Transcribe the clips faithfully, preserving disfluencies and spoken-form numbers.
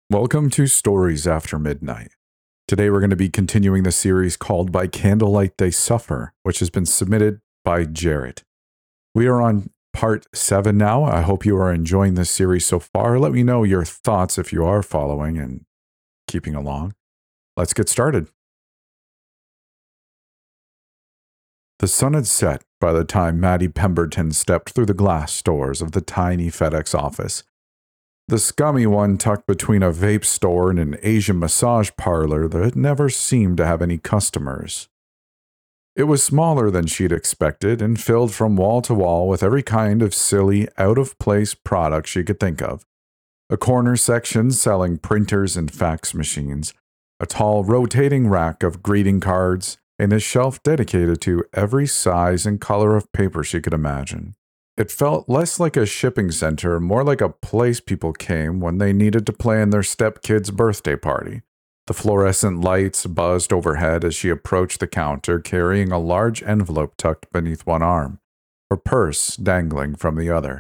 Welcome to Stories After Midnight. Today we're going to be continuing the series called By Candlelight They Suffer, which has been submitted by Jarrett. We are on part seven now. I hope you are enjoying this series so far. Let me know your thoughts if you are following and keeping along. Let's get started. The sun had set by the time Maddie Pemberton stepped through the glass doors of the tiny FedEx office. The scummy one tucked between a vape store and an Asian massage parlor that never seemed to have any customers. It was smaller than she'd expected and filled from wall to wall with every kind of silly, out-of-place product she could think of. A corner section selling printers and fax machines, a tall rotating rack of greeting cards, and a shelf dedicated to every size and color of paper she could imagine. It felt less like a shipping center, more like a place people came when they needed to plan their stepkid's birthday party. The fluorescent lights buzzed overhead as she approached the counter, carrying a large envelope tucked beneath one arm, her purse dangling from the other.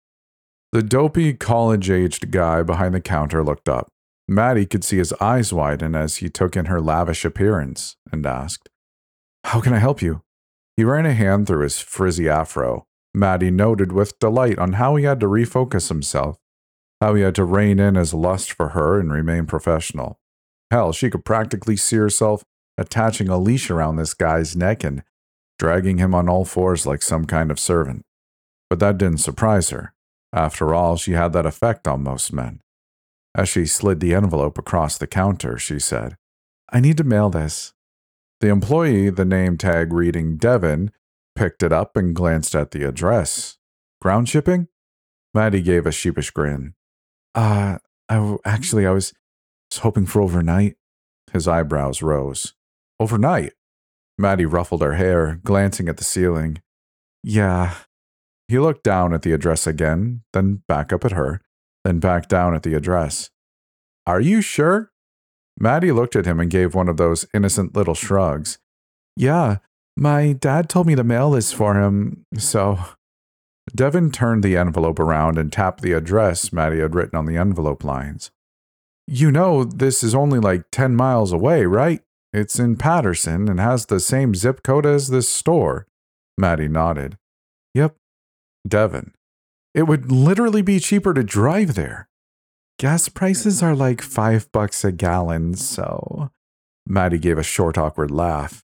The dopey, college-aged guy behind the counter looked up. Maddie could see his eyes widen as he took in her lavish appearance, and asked, "How can I help you?" He ran a hand through his frizzy afro. Maddie noted with delight on how he had to refocus himself, how he had to rein in his lust for her and remain professional. Hell, she could practically see herself attaching a leash around this guy's neck and dragging him on all fours like some kind of servant. But that didn't surprise her. After all, she had that effect on most men. As she slid the envelope across the counter, she said, "I need to mail this." The employee, the name tag reading Devin, picked it up and glanced at the address. "Ground shipping?" Maddie gave a sheepish grin. Uh, I w- actually, I was, was hoping for overnight. His eyebrows rose. "Overnight?" Maddie ruffled her hair, glancing at the ceiling. "Yeah." He looked down at the address again, then back up at her, then back down at the address. "Are you sure?" Maddie looked at him and gave one of those innocent little shrugs. "Yeah. My dad told me to mail this for him, so..." Devin turned the envelope around and tapped the address Maddie had written on the envelope lines. "You know, this is only like ten miles away, right? It's in Patterson and has the same zip code as this store." Maddie nodded. "Yep." Devin. "It would literally be cheaper to drive there. Gas prices are like five bucks a gallon, so..." Maddie gave a short, awkward laugh.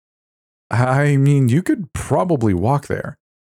"I mean, you could probably walk there."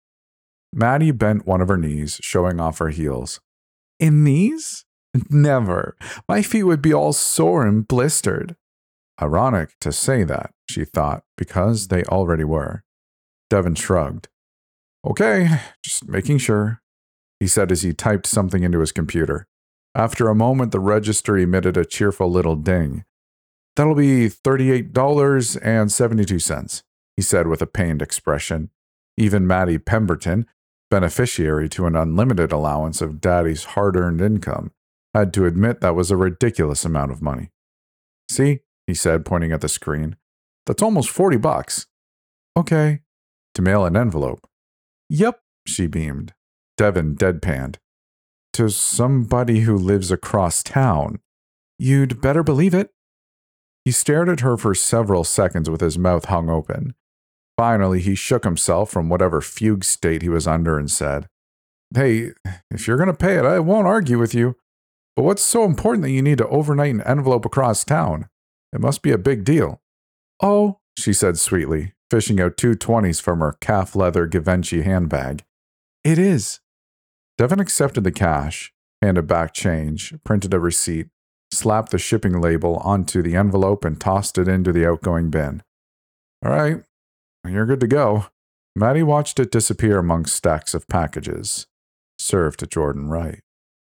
Maddie bent one of her knees, showing off her heels. "In these? Never. My feet would be all sore and blistered." Ironic to say that, she thought, because they already were. Devin shrugged. "Okay, just making sure," he said as he typed something into his computer. After a moment, the register emitted a cheerful little ding. "That'll be thirty-eight dollars and seventy-two cents. He said with a pained expression. Even Maddie Pemberton, beneficiary to an unlimited allowance of Daddy's hard-earned income, had to admit that was a ridiculous amount of money. "See," he said, pointing at the screen. "That's almost forty bucks." "Okay." "To mail an envelope." "Yep," she beamed. Devin deadpanned. "To somebody who lives across town." "You'd better believe it." He stared at her for several seconds with his mouth hung open. Finally, he shook himself from whatever fugue state he was under and said, "Hey, if you're going to pay it, I won't argue with you. But what's so important that you need to overnight an envelope across town? It must be a big deal." "Oh," she said sweetly, fishing out two twenties from her calf leather Givenchy handbag. "It is." Devin accepted the cash, handed back change, printed a receipt, slapped the shipping label onto the envelope, and tossed it into the outgoing bin. "All right. You're good to go." Maddie watched it disappear amongst stacks of packages. Served to Jordan Wright.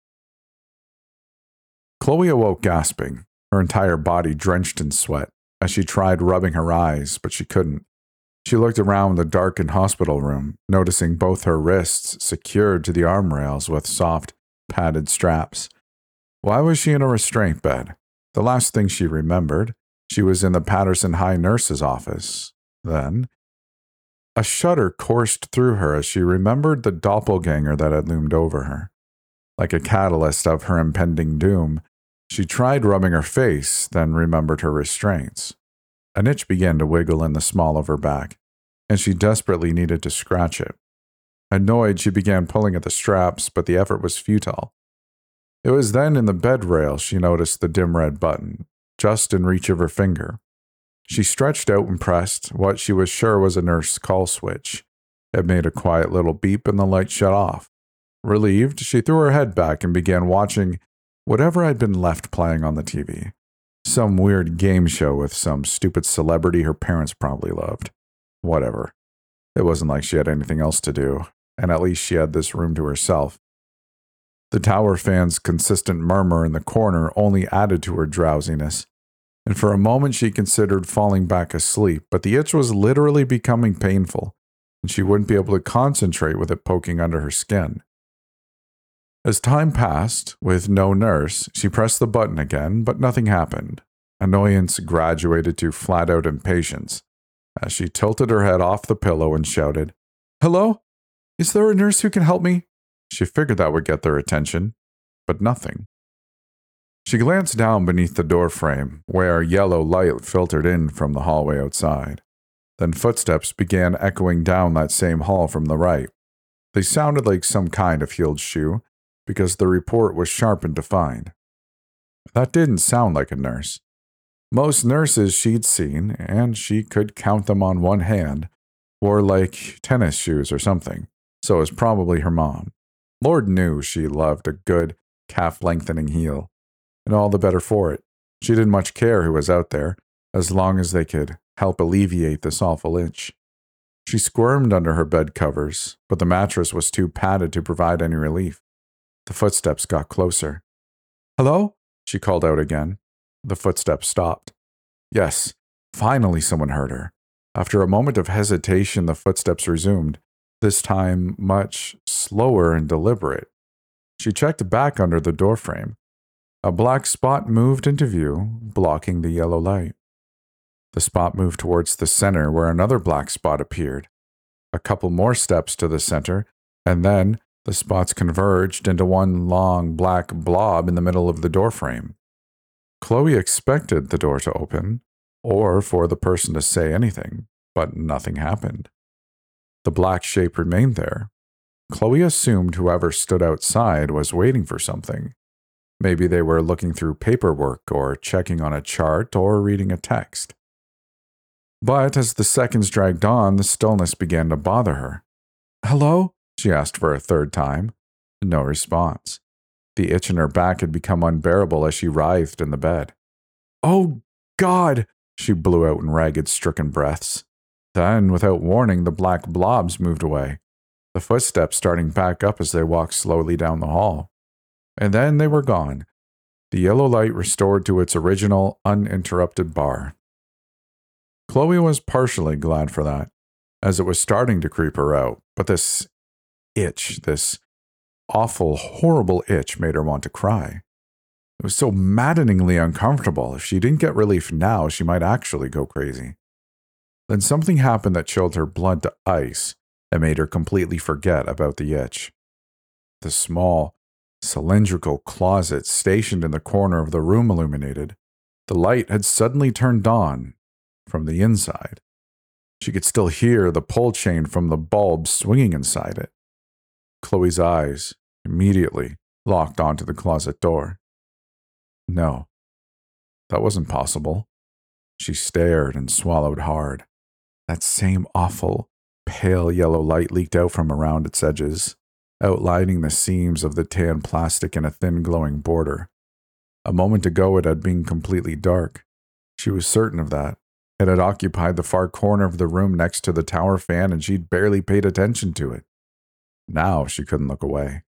Chloe awoke gasping, her entire body drenched in sweat, as she tried rubbing her eyes, but she couldn't. She looked around the darkened hospital room, noticing both her wrists secured to the arm rails with soft, padded straps. Why was she in a restraint bed? The last thing she remembered, she was in the Patterson High nurse's office. Then, a shudder coursed through her as she remembered the doppelganger that had loomed over her. Like a catalyst of her impending doom, She tried rubbing her face, then remembered her restraints. An itch began to wiggle in the small of her back, and she desperately needed to scratch it. Annoyed, she began pulling at the straps, but the effort was futile. It was then in the bed rail she noticed the dim red button, just in reach of her finger. She stretched out and pressed what she was sure was a nurse call switch. It made a quiet little beep and the light shut off. Relieved, she threw her head back and began watching whatever had been left playing on the T V. Some weird game show with some stupid celebrity her parents probably loved. Whatever. It wasn't like she had anything else to do, and at least she had this room to herself. The tower fan's consistent murmur in the corner only added to her drowsiness, and for a moment she considered falling back asleep, but the itch was literally becoming painful, and she wouldn't be able to concentrate with it poking under her skin. As time passed, with no nurse, she pressed the button again, but nothing happened. Annoyance graduated to flat-out impatience, as she tilted her head off the pillow and shouted, "Hello? Is there a nurse who can help me?" She figured that would get their attention, but nothing. She glanced down beneath the doorframe, where yellow light filtered in from the hallway outside. Then footsteps began echoing down that same hall from the right. They sounded like some kind of heeled shoe, because the report was sharp and defined. That didn't sound like a nurse. Most nurses she'd seen, and she could count them on one hand, wore like tennis shoes or something, so it was probably her mom. Lord knew she loved a good, calf-lengthening heel, and all the better for it. She didn't much care who was out there, as long as they could help alleviate this awful itch. She squirmed under her bed covers, but the mattress was too padded to provide any relief. The footsteps got closer. "Hello?" she called out again. The footsteps stopped. Yes, finally someone heard her. After a moment of hesitation, the footsteps resumed, this time much slower and deliberate. She checked back under the doorframe. A black spot moved into view, blocking the yellow light. The spot moved towards the center, where another black spot appeared. A couple more steps to the center, and then the spots converged into one long black blob in the middle of the doorframe. Chloe expected the door to open, or for the person to say anything, but nothing happened. The black shape remained there. Chloe assumed whoever stood outside was waiting for something. Maybe they were looking through paperwork, or checking on a chart, or reading a text. But as the seconds dragged on, the stillness began to bother her. "Hello?" she asked for a third time. No response. The itch in her back had become unbearable as she writhed in the bed. "Oh, God!" she blew out in ragged, stricken breaths. Then, without warning, the black blobs moved away, the footsteps starting back up as they walked slowly down the hall. And then they were gone, the yellow light restored to its original, uninterrupted bar. Chloe was partially glad for that, as it was starting to creep her out, but this itch, this awful, horrible itch made her want to cry. It was so maddeningly uncomfortable. If she didn't get relief now, she might actually go crazy. Then something happened that chilled her blood to ice and made her completely forget about the itch. The small, cylindrical closet stationed in the corner of the room illuminated. The light had suddenly turned on from the inside. She could still hear the pull chain from the bulb swinging inside it. Chloe's eyes immediately locked onto the closet door. No, that wasn't possible. She stared and swallowed hard. That same awful, pale yellow light leaked out from around its edges, outlining the seams of the tan plastic in a thin glowing border. A moment ago it had been completely dark. She was certain of that. It had occupied the far corner of the room next to the tower fan, and she'd barely paid attention to it. Now she couldn't look away.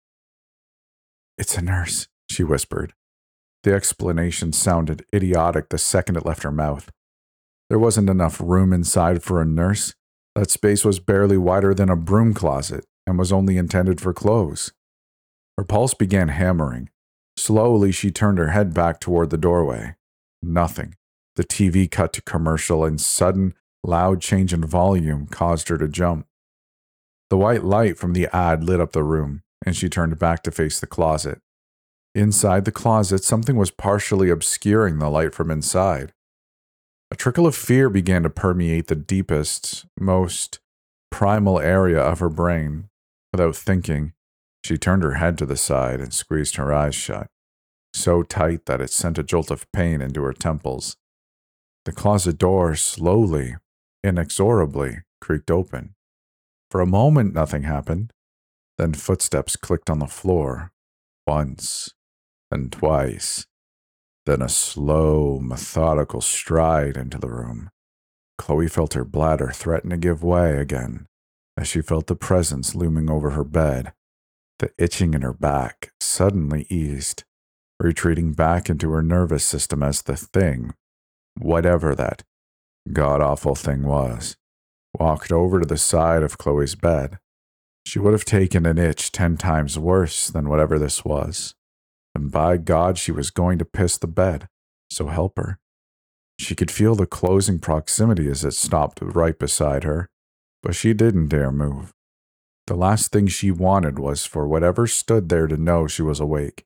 "It's a nurse," she whispered. The explanation sounded idiotic the second it left her mouth. There wasn't enough room inside for a nurse. That space was barely wider than a broom closet and was only intended for clothes. Her pulse began hammering. Slowly, she turned her head back toward the doorway. Nothing. The T V cut to commercial, and sudden, loud change in volume caused her to jump. The white light from the ad lit up the room, and she turned back to face the closet. Inside the closet, something was partially obscuring the light from inside. A trickle of fear began to permeate the deepest, most primal area of her brain. Without thinking, she turned her head to the side and squeezed her eyes shut, so tight that it sent a jolt of pain into her temples. The closet door slowly, inexorably, creaked open. For a moment, nothing happened. Then footsteps clicked on the floor, once, then twice. Then a slow, methodical stride into the room. Chloe felt her bladder threaten to give way again as she felt the presence looming over her bed. The itching in her back suddenly eased, retreating back into her nervous system as the thing, whatever that god-awful thing was, walked over to the side of Chloe's bed. She would have taken an itch ten times worse than whatever this was. And by God, she was going to piss the bed, so help her. She could feel the closing proximity as it stopped right beside her, but she didn't dare move. The last thing she wanted was for whatever stood there to know she was awake.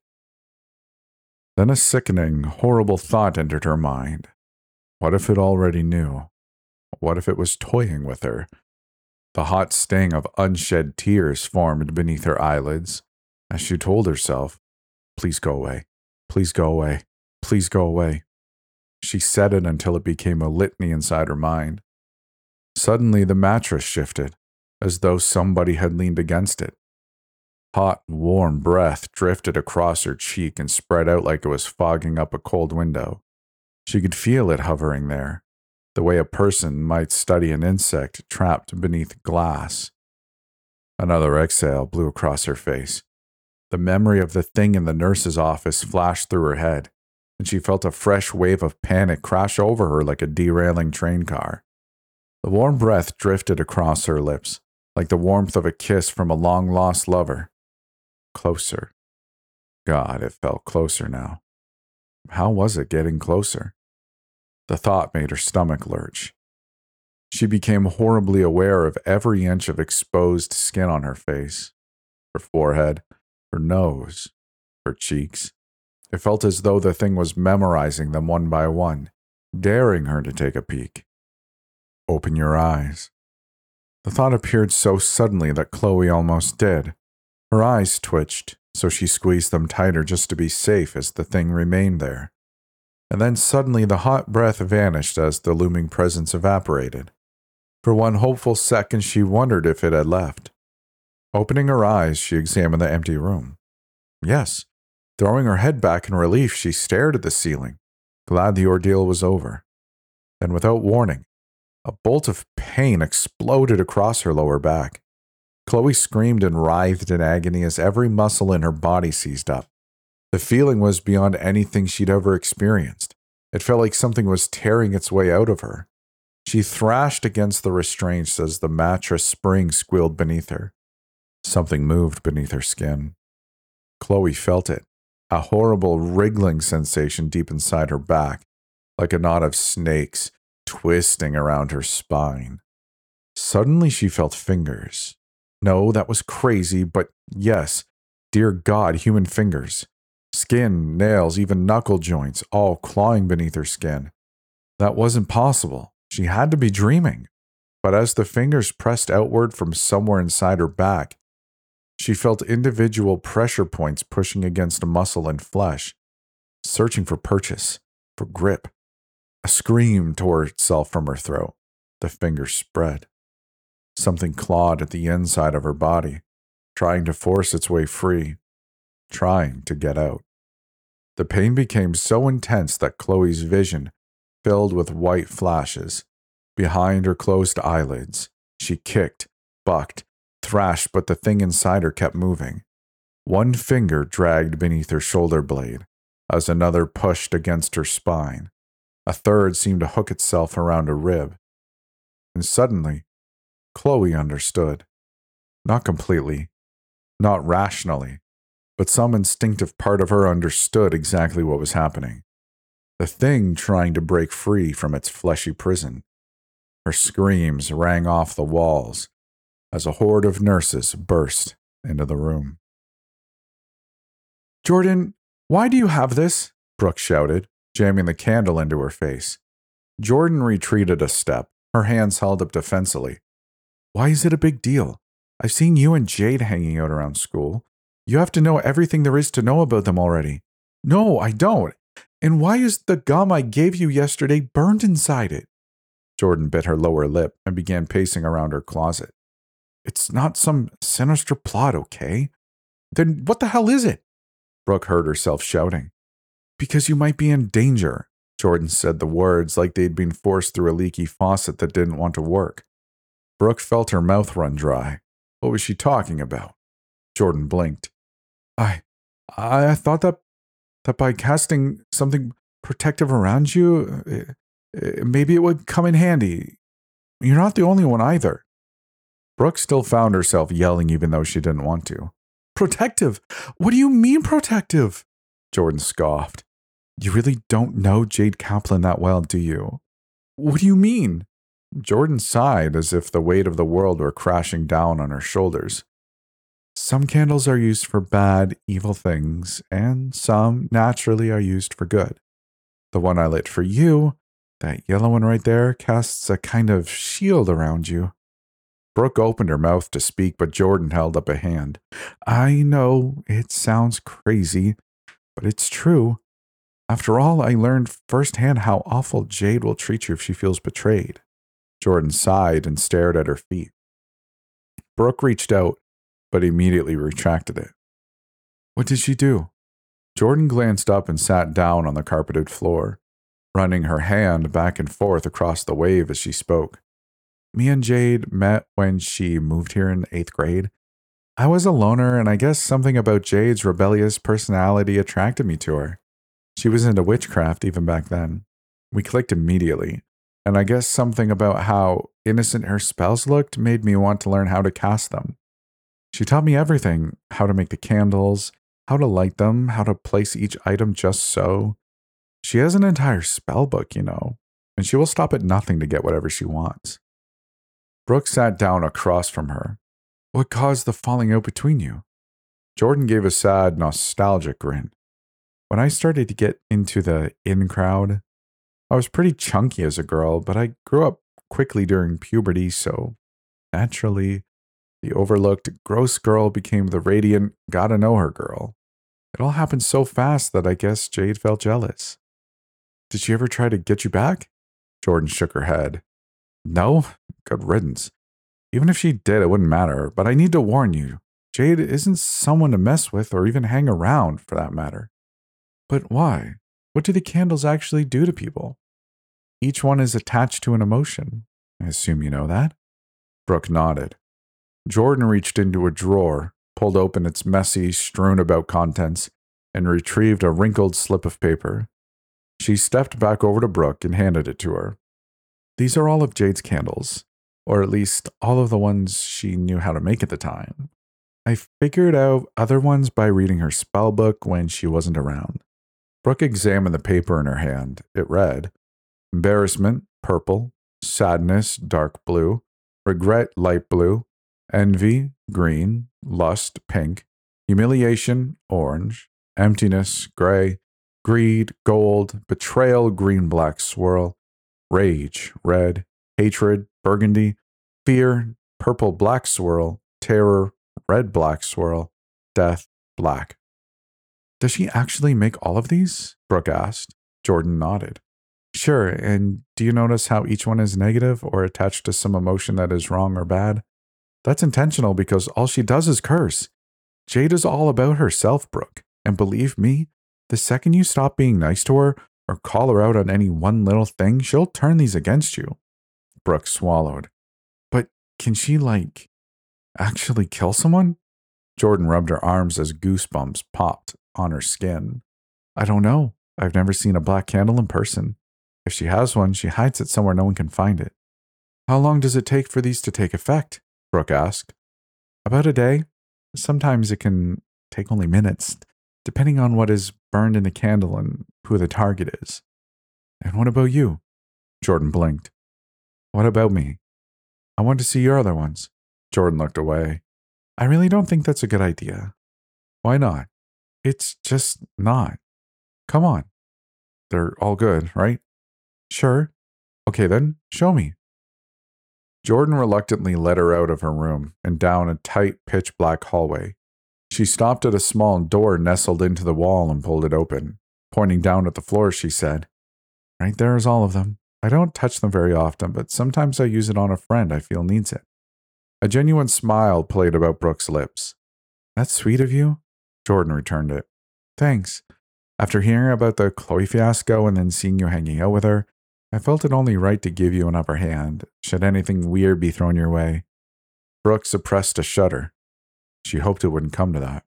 Then a sickening, horrible thought entered her mind. What if it already knew? What if it was toying with her? The hot sting of unshed tears formed beneath her eyelids as she told herself, "Please go away. Please go away. Please go away." She said it until it became a litany inside her mind. Suddenly, the mattress shifted, as though somebody had leaned against it. Hot, warm breath drifted across her cheek and spread out like it was fogging up a cold window. She could feel it hovering there, the way a person might study an insect trapped beneath glass. Another exhale blew across her face. The memory of the thing in the nurse's office flashed through her head, and she felt a fresh wave of panic crash over her like a derailing train car. The warm breath drifted across her lips, like the warmth of a kiss from a long-lost lover. Closer. God, it felt closer now. How was it getting closer? The thought made her stomach lurch. She became horribly aware of every inch of exposed skin on her face, her forehead, her nose, her cheeks. It felt as though the thing was memorizing them one by one, daring her to take a peek. Open your eyes. The thought appeared so suddenly that Chloe almost did. Her eyes twitched, so she squeezed them tighter just to be safe as the thing remained there. And then suddenly the hot breath vanished as the looming presence evaporated. For one hopeful second she wondered if it had left. Opening her eyes, she examined the empty room. Yes, throwing her head back in relief, she stared at the ceiling, glad the ordeal was over. Then without warning, a bolt of pain exploded across her lower back. Chloe screamed and writhed in agony as every muscle in her body seized up. The feeling was beyond anything she'd ever experienced. It felt like something was tearing its way out of her. She thrashed against the restraints as the mattress spring squealed beneath her. Something moved beneath her skin. Chloe felt it, a horrible wriggling sensation deep inside her back, like a knot of snakes twisting around her spine. Suddenly she felt fingers. No, that was crazy, but yes, dear God, human fingers. Skin, nails, even knuckle joints, all clawing beneath her skin. That wasn't possible. She had to be dreaming. But as the fingers pressed outward from somewhere inside her back, she felt individual pressure points pushing against muscle and flesh, searching for purchase, for grip. A scream tore itself from her throat. The fingers spread. Something clawed at the inside of her body, trying to force its way free, trying to get out. The pain became so intense that Chloe's vision filled with white flashes. Behind her closed eyelids, she kicked, bucked, thrashed, but the thing inside her kept moving. One finger dragged beneath her shoulder blade, as another pushed against her spine. A third seemed to hook itself around a rib. And suddenly, Chloe understood. Not completely, not rationally, but some instinctive part of her understood exactly what was happening. The thing trying to break free from its fleshy prison. Her screams rang off the walls as a horde of nurses burst into the room. "Jordan, Why do you have this? Brooke shouted, jamming the candle into her face. Jordan retreated a step, her hands held up defensively. Why is it a big deal? I've seen you and Jade hanging out around school. You have to know everything there is to know about them already. No, I don't. And why is the gum I gave you yesterday burned inside it? Jordan bit her lower lip and began pacing around her closet. It's not some sinister plot, okay? Then what the hell is it? Brooke heard herself shouting. Because you might be in danger. Jordan said the words like they'd been forced through a leaky faucet that didn't want to work. Brooke felt her mouth run dry. What was she talking about? Jordan blinked. I, I thought that, that by casting something protective around you, it, it, maybe it would come in handy. You're not the only one either. Brooke still found herself yelling even though she didn't want to. Protective? What do you mean protective? Jordan scoffed. You really don't know Jade Kaplan that well, do you? What do you mean? Jordan sighed as if the weight of the world were crashing down on her shoulders. Some candles are used for bad, evil things, and some, naturally, are used for good. The one I lit for you, that yellow one right there, casts a kind of shield around you. Brooke opened her mouth to speak, but Jordan held up a hand. I know, it sounds crazy, but it's true. After all, I learned firsthand how awful Jade will treat you if she feels betrayed. Jordan sighed and stared at her feet. Brooke reached out, but immediately retracted it. What did she do? Jordan glanced up and sat down on the carpeted floor, running her hand back and forth across the wave as she spoke. Me and Jade met when she moved here in eighth grade. I was a loner, and I guess something about Jade's rebellious personality attracted me to her. She was into witchcraft even back then. We clicked immediately, and I guess something about how innocent her spells looked made me want to learn how to cast them. She taught me everything, how to make the candles, how to light them, how to place each item just so. She has an entire spell book, you know, and she will stop at nothing to get whatever she wants. Brooke sat down across from her. What caused the falling out between you? Jordan gave a sad, nostalgic grin. When I started to get into the in crowd, I was pretty chunky as a girl, but I grew up quickly during puberty, so naturally, the overlooked gross girl became the radiant gotta-know-her girl. It all happened so fast that I guess Jade felt jealous. Did she ever try to get you back? Jordan shook her head. No, good riddance. Even if she did, it wouldn't matter, but I need to warn you, Jade isn't someone to mess with or even hang around, for that matter. But why? What do the candles actually do to people? Each one is attached to an emotion. I assume you know that? Brooke nodded. Jordan reached into a drawer, pulled open its messy, strewn-about contents, and retrieved a wrinkled slip of paper. She stepped back over to Brooke and handed it to her. These are all of Jade's candles, or at least all of the ones she knew how to make at the time. I figured out other ones by reading her spell book when she wasn't around. Brooke examined the paper in her hand. It read, embarrassment, purple, sadness, dark blue, regret, light blue, envy, green, lust, pink, humiliation, orange, emptiness, gray, greed, gold, betrayal, green-black swirl, rage, red, hatred, burgundy, fear, purple-black swirl, terror, red-black swirl, death, black. Does she actually make all of these? Brooke asked. Jordan nodded. Sure, and do you notice how each one is negative or attached to some emotion that is wrong or bad? That's intentional because all she does is curse. Jade is all about herself, Brooke, and believe me, the second you stop being nice to her or call her out on any one little thing, she'll turn these against you. Brooke swallowed. But can she, like, actually kill someone? Jordan rubbed her arms as goosebumps popped on her skin. I don't know. I've never seen a black candle in person. If she has one, she hides it somewhere no one can find it. How long does it take for these to take effect? Brooke asked. About a day. Sometimes it can take only minutes, depending on what is burned in the candle and who the target is. And what about you? Jordan blinked. What about me? I want to see your other ones. Jordan looked away. I really don't think that's a good idea. Why not? It's just not. Come on. They're all good, right? Sure. Okay then, show me. Jordan reluctantly led her out of her room and down a tight, pitch-black hallway. She stopped at a small door nestled into the wall and pulled it open. Pointing down at the floor, she said, "Right there is all of them. I don't touch them very often, but sometimes I use it on a friend I feel needs it." A genuine smile played about Brooke's lips. "That's sweet of you." Jordan returned it. "Thanks. After hearing about the Chloe fiasco and then seeing you hanging out with her, I felt it only right to give you an upper hand, should anything weird be thrown your way." Brooke suppressed a shudder. She hoped it wouldn't come to that.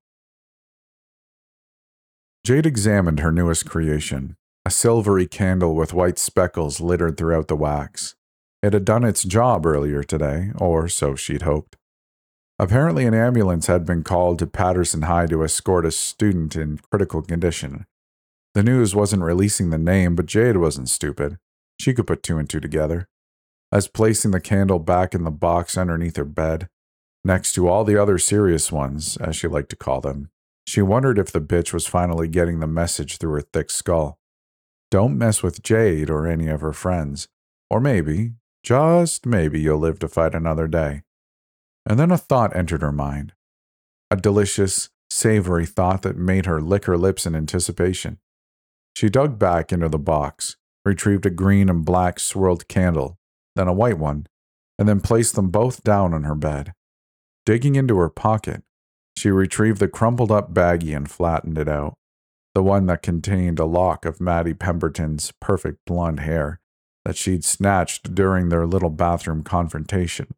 Jade examined her newest creation, a silvery candle with white speckles littered throughout the wax. It had done its job earlier today, or so she'd hoped. Apparently an ambulance had been called to Patterson High to escort a student in critical condition. The news wasn't releasing the name, but Jade wasn't stupid. She could put two and two together. As placing the candle back in the box underneath her bed, next to all the other serious ones, as she liked to call them, she wondered if the bitch was finally getting the message through her thick skull. Don't mess with Jade or any of her friends, or maybe, just maybe, you'll live to fight another day. And then a thought entered her mind. A delicious, savory thought that made her lick her lips in anticipation. She dug back into the box, retrieved a green and black swirled candle, then a white one, and then placed them both down on her bed. Digging into her pocket, she retrieved the crumpled up baggie and flattened it out, the one that contained a lock of Maddie Pemberton's perfect blonde hair that she'd snatched during their little bathroom confrontation.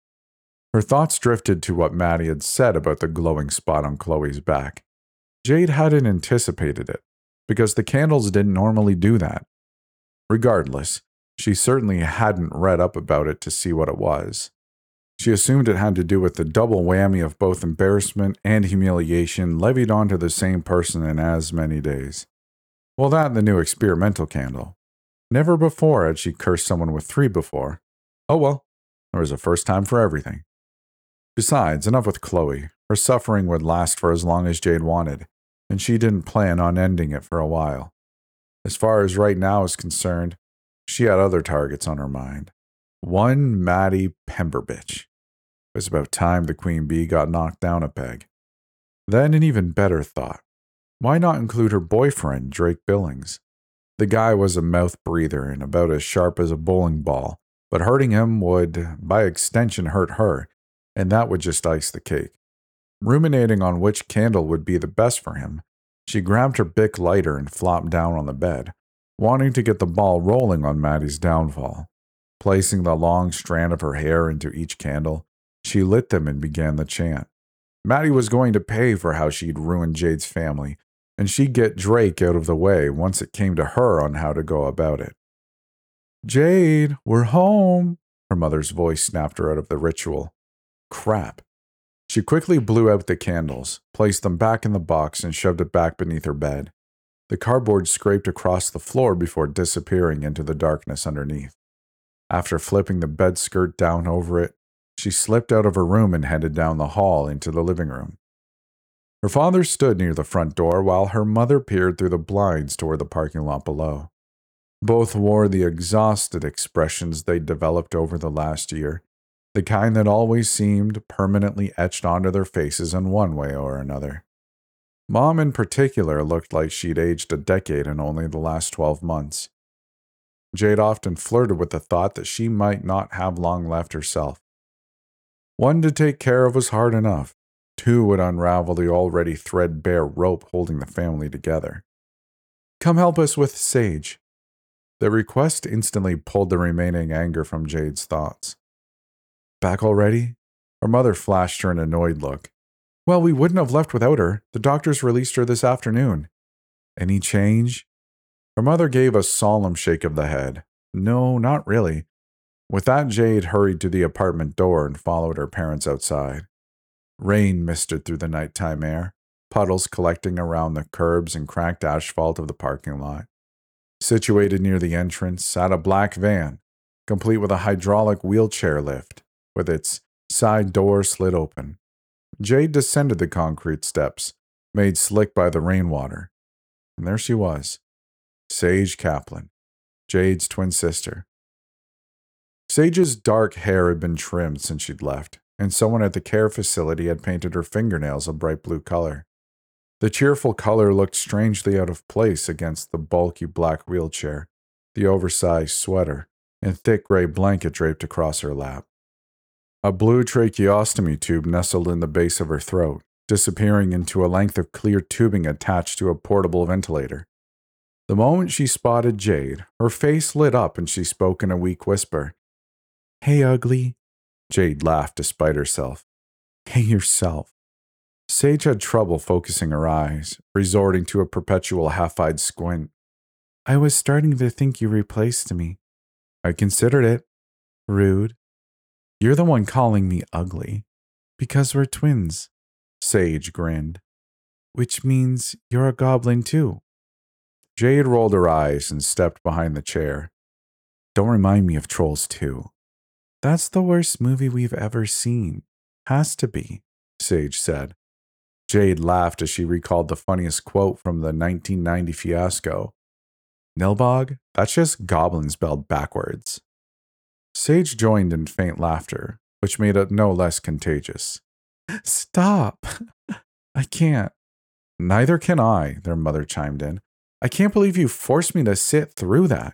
Her thoughts drifted to what Maddie had said about the glowing spot on Chloe's back. Jade hadn't anticipated it, because the candles didn't normally do that. Regardless, she certainly hadn't read up about it to see what it was. She assumed it had to do with the double whammy of both embarrassment and humiliation levied onto the same person in as many days. Well, that and the new experimental candle. Never before had she cursed someone with three before. Oh well, there was a first time for everything. Besides, enough with Chloe. Her suffering would last for as long as Jade wanted, and she didn't plan on ending it for a while. As far as right now is concerned, she had other targets on her mind. One Maddie Pemberbitch. It was about time the queen bee got knocked down a peg. Then an even better thought. Why not include her boyfriend, Drake Billings? The guy was a mouth breather and about as sharp as a bowling ball, but hurting him would, by extension, hurt her, and that would just ice the cake. Ruminating on which candle would be the best for him, she grabbed her Bic lighter and flopped down on the bed, wanting to get the ball rolling on Maddie's downfall. Placing the long strand of her hair into each candle, she lit them and began the chant. Maddie was going to pay for how she'd ruined Jade's family, and she'd get Drake out of the way once it came to her on how to go about it. "Jade, we're home," her mother's voice snapped her out of the ritual. Crap. She quickly blew out the candles, placed them back in the box, and shoved it back beneath her bed. The cardboard scraped across the floor before disappearing into the darkness underneath. After flipping the bed skirt down over it, she slipped out of her room and headed down the hall into the living room. Her father stood near the front door while her mother peered through the blinds toward the parking lot below. Both wore the exhausted expressions they'd developed over the last year, the kind that always seemed permanently etched onto their faces in one way or another. Mom in particular looked like she'd aged a decade in only the last twelve months. Jade often flirted with the thought that she might not have long left herself. One to take care of was hard enough. Two would unravel the already threadbare rope holding the family together. "Come help us with Sage." The request instantly pulled the remaining anger from Jade's thoughts. "Back already?" Her mother flashed her an annoyed look. "Well, we wouldn't have left without her. The doctors released her this afternoon." "Any change?" Her mother gave a solemn shake of the head. "No, not really." With that, Jade hurried to the apartment door and followed her parents outside. Rain misted through the nighttime air, puddles collecting around the curbs and cracked asphalt of the parking lot. Situated near the entrance sat a black van, complete with a hydraulic wheelchair lift, with its side door slid open. Jade descended the concrete steps, made slick by the rainwater. and there she was, Sage Kaplan, Jade's twin sister. Sage's dark hair had been trimmed since she'd left, and someone at the care facility had painted her fingernails a bright blue color. The cheerful color looked strangely out of place against the bulky black wheelchair, the oversized sweater, and thick gray blanket draped across her lap. A blue tracheostomy tube nestled in the base of her throat, disappearing into a length of clear tubing attached to a portable ventilator. The moment she spotted Jade, her face lit up and she spoke in a weak whisper. "Hey, ugly." Jade laughed despite herself. "Hey, yourself." Sage had trouble focusing her eyes, resorting to a perpetual half-eyed squint. "I was starting to think you replaced me." "I considered it." "Rude." "You're the one calling me ugly." "Because we're twins." Sage grinned. "Which means you're a goblin too." Jade rolled her eyes and stepped behind the chair. "Don't remind me of Trolls two. "That's the worst movie we've ever seen. Has to be," Sage said. Jade laughed as she recalled the funniest quote from the nineteen ninety fiasco. "Nilbog? That's just goblins spelled backwards." Sage joined in faint laughter, which made it no less contagious. "Stop! I can't." "Neither can I," their mother chimed in. "I can't believe you forced me to sit through that."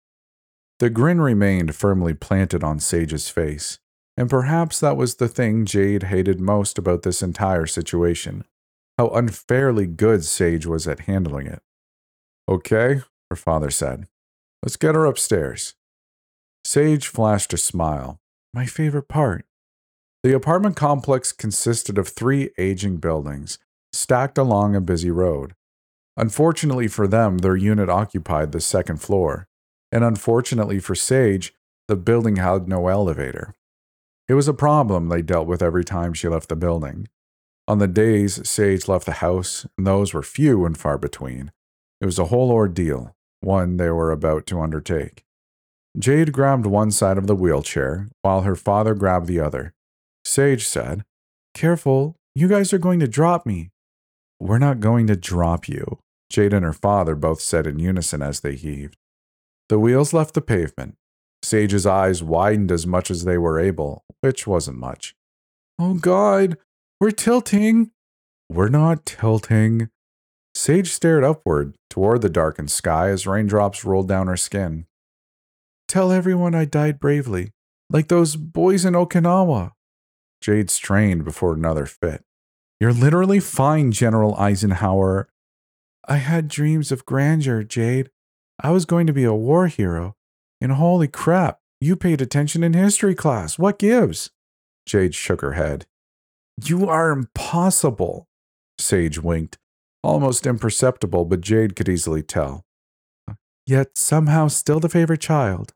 The grin remained firmly planted on Sage's face, and perhaps that was the thing Jade hated most about this entire situation, how unfairly good Sage was at handling it. "Okay," her father said. "Let's get her upstairs." Sage flashed a smile. "My favorite part." The apartment complex consisted of three aging buildings, stacked along a busy road. Unfortunately for them, their unit occupied the second floor, and unfortunately for Sage, the building had no elevator. It was a problem they dealt with every time she left the building. On the days Sage left the house, and those were few and far between, it was a whole ordeal, one they were about to undertake. Jade grabbed one side of the wheelchair, while her father grabbed the other. Sage said, "Careful, you guys are going to drop me." "We're not going to drop you," Jade and her father both said in unison as they heaved. The wheels left the pavement. Sage's eyes widened as much as they were able, which wasn't much. "Oh God, we're tilting." "We're not tilting." Sage stared upward, toward the darkened sky as raindrops rolled down her skin. "Tell everyone I died bravely, like those boys in Okinawa." Jade strained before another fit. "You're literally fine, General Eisenhower." "I had dreams of grandeur, Jade. I was going to be a war hero. And holy crap, you paid attention in history class. What gives?" Jade shook her head. "You are impossible." Sage winked, almost imperceptible, but Jade could easily tell. "Yet somehow still the favorite child."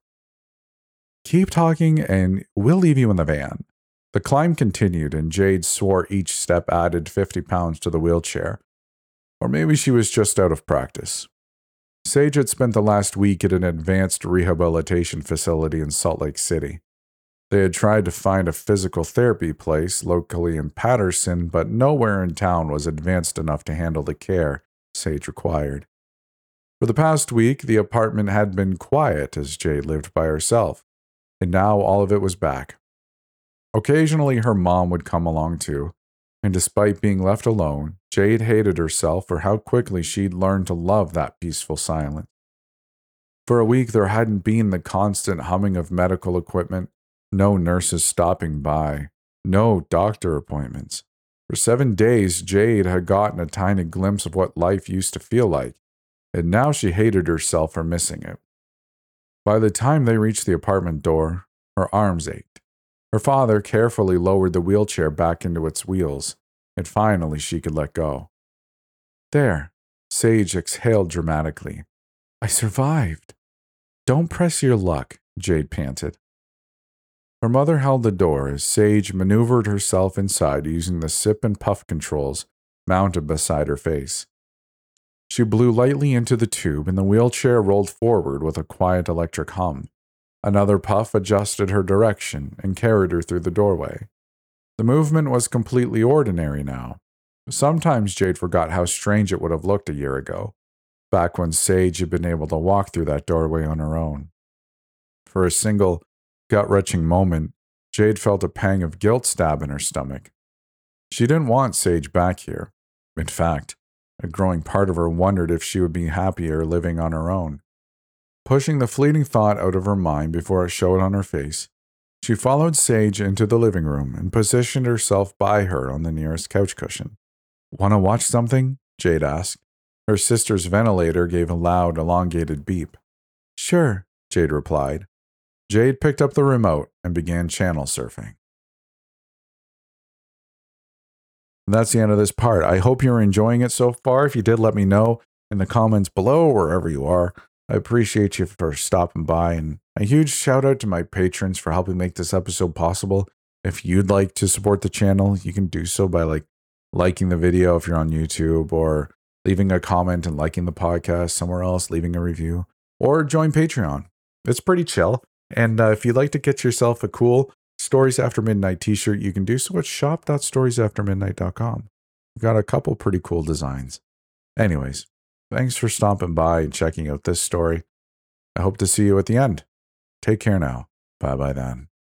"Keep talking and we'll leave you in the van." The climb continued, and Jade swore each step added fifty pounds to the wheelchair. Or maybe she was just out of practice. Sage had spent the last week at an advanced rehabilitation facility in Salt Lake City. They had tried to find a physical therapy place locally in Patterson, but nowhere in town was advanced enough to handle the care Sage required. For the past week, the apartment had been quiet as Jade lived by herself, and now all of it was back. Occasionally, her mom would come along too, and despite being left alone, Jade hated herself for how quickly she'd learned to love that peaceful silence. For a week, there hadn't been the constant humming of medical equipment, no nurses stopping by, no doctor appointments. For seven days, Jade had gotten a tiny glimpse of what life used to feel like, and now she hated herself for missing it. By the time they reached the apartment door, her arms ached. Her father carefully lowered the wheelchair back into its wheels, and finally she could let go. "There," Sage exhaled dramatically. "I survived." "Don't press your luck," Jade panted. Her mother held the door as Sage maneuvered herself inside using the sip and puff controls mounted beside her face. She blew lightly into the tube, and the wheelchair rolled forward with a quiet electric hum. Another puff adjusted her direction and carried her through the doorway. The movement was completely ordinary now. Sometimes Jade forgot how strange it would have looked a year ago. back when Sage had been able to walk through that doorway on her own. For a single, gut-wrenching moment, Jade felt a pang of guilt stab in her stomach. She didn't want Sage back here. In fact, a growing part of her wondered if she would be happier living on her own. Pushing the fleeting thought out of her mind before it showed on her face, she followed Sage into the living room and positioned herself by her on the nearest couch cushion. "Want to watch something?" Jade asked. Her sister's ventilator gave a loud, elongated beep. "Sure," Jade replied. Jade picked up the remote and began channel surfing. And that's the end of this part. I hope you're enjoying it so far. If you did, let me know in the comments below, wherever you are. I appreciate you for stopping by, and a huge shout out to my patrons for helping make this episode possible. If you'd like to support the channel, you can do so by like liking the video if you're on YouTube, or leaving a comment and liking the podcast somewhere else, leaving a review, or join Patreon. It's pretty chill. And uh, if you'd like to get yourself a cool Stories After Midnight t-shirt, you can do so at shop dot stories after midnight dot com. We've got a couple pretty cool designs. Anyways, thanks for stopping by and checking out this story. I hope to see you at the end. Take care now. Bye-bye then.